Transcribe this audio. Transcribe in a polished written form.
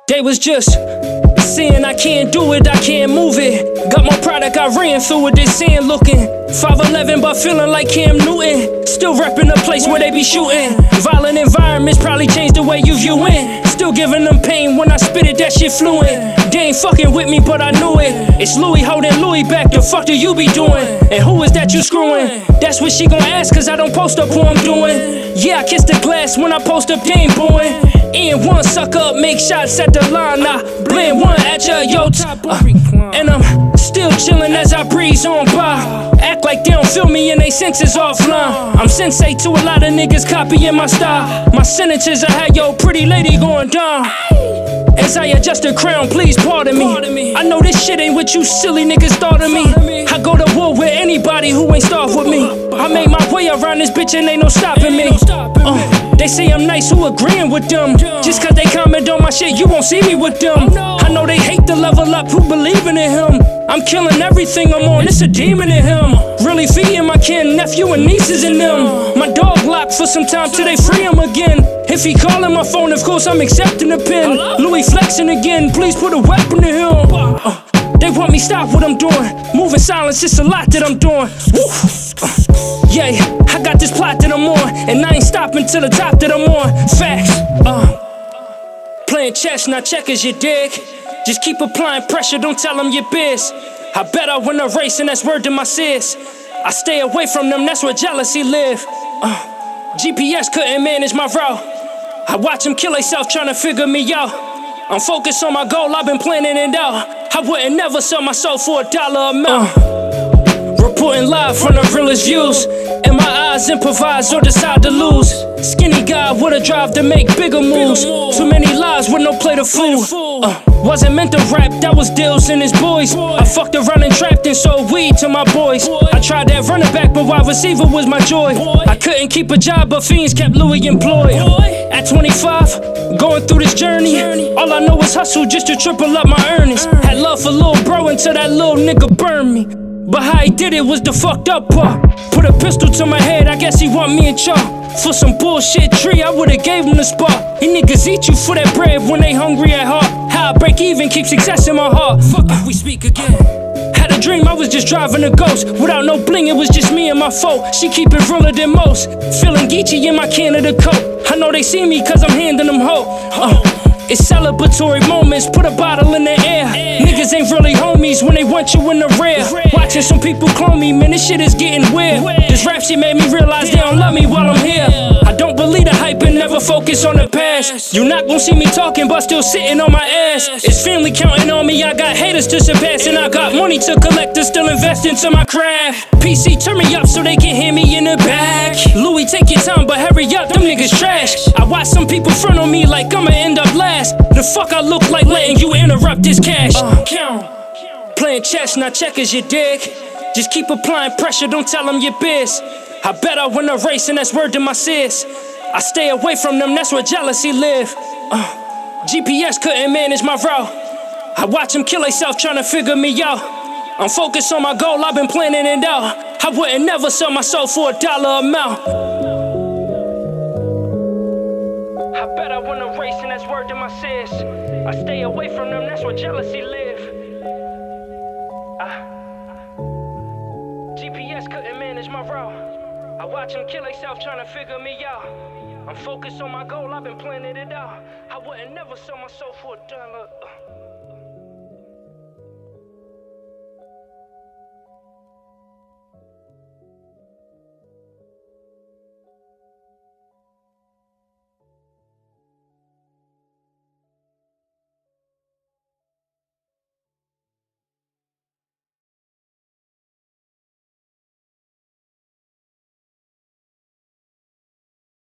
They was just saying I can't do it, I can't move it. Got more product, I ran through it, they saying looking 5'11", but feeling like Cam Newton. Still repping the place where they be shooting. Violent environments probably changed the way you viewin'. Still giving them pain when I spit it, that shit fluent. They ain't fucking with me, but I knew it. It's Louis holding Louis back, the fuck do you be doing? And who is that you screwing? That's what she gon' ask, cause I don't post up who I'm doing. Yeah, I kiss the glass when I post up, they ain't booing. And one suck up, make shots at the line. I blend one at your yo top. And I'm still chillin' as I breeze on by. Act like they don't feel me and they senses offline. I'm sensei to a lot of niggas copying my style. My sentences I had yo pretty lady going down. As I adjust the crown, please pardon me. I know this shit ain't what you silly niggas thought of me. I go to war with anybody who ain't starved with me. I made my way around this bitch and ain't no stopping me. They say I'm nice, who agreeing with them? Just cause they comment on my shit, you won't see me with them. I know they hate the level up, who believing in him? I'm killing everything I'm on, it's a demon in him. Really feeding my kin, nephew and nieces in them. My dog locked for some time till they free him again. If he calling my phone, of course I'm accepting the pin. Louis flexing again, please put a weapon to him. They want me stop what I'm doing. Moving silence, it's a lot that I'm doing. Yeah, I got this plot that I'm on, and I ain't stopping till the top that I'm on. Facts. Playing chess, not checkers, you dig? Just keep applying pressure, don't tell them your biz. I bet I win a race, and that's word to my sis. I stay away from them, that's where jealousy live. GPS couldn't manage my route. I watch them kill themselves trying to figure me out. I'm focused on my goal, I've been planning it out. I wouldn't never sell my soul for $1 amount. Reporting live from the realest views. And my eyes improvise or decide to lose. Skinny guy with a drive to make bigger moves. Too many lies with no play to fool. Wasn't meant to rap, that was Dills and his boys. I fucked around and trapped and sold weed to my boys. I tried that running back, but wide receiver was my joy. I couldn't keep a job, but fiends kept Louis employed. At 25, going through this journey, all I know is hustle just to triple up my earnings. Had love for Lil Bro until that little nigga burned me. But how he did it was the fucked up part. Put a pistol to my head, I guess he want me in chalk. For some bullshit tree, I would've gave him the spot. These niggas eat you for that bread when they hungry at heart. How I break even, keep success in my heart. Fuck if we speak again. Had a dream, I was just driving a ghost. Without no bling, it was just me and my foe. She keep it realer than most. Feeling Geechee in my Canada coat. I know they see me cause I'm handing them hope. It's celebratory moments, put a bottle in the air. Niggas ain't really homies when they want you in the rear. Watching some people clone me, man, this shit is getting weird. This rap shit made me realize they don't love me while I'm here. I don't believe the hype and never focus on the past. You not gon' see me talking, but still sitting on my ass. It's family counting on me, I got haters to surpass. And I got money to collect and still invest into my craft. PC, turn me up so they can hear me in the back. Louis, take your time, but hurry up, them niggas trash. I watch some people front on me like I'ma end up last. The fuck I look like letting you interrupt this cash? Playing chess, not checkers, you dig? Just keep applying pressure, don't tell them your biz. I bet I win a race, and that's word to my sis. I stay away from them, that's where jealousy live. GPS couldn't manage my route. I watch them kill themselves trying to figure me out. I'm focused on my goal, I've been planning it out. I wouldn't never sell my soul for $1 amount. I bet I win a race, and that's word to my sis. I stay away from them, that's where jealousy live. GPS couldn't manage my route. I watch them kill themselves trying to figure me out. I'm focused on my goal, I've been planning it out. I wouldn't never sell my soul for $1.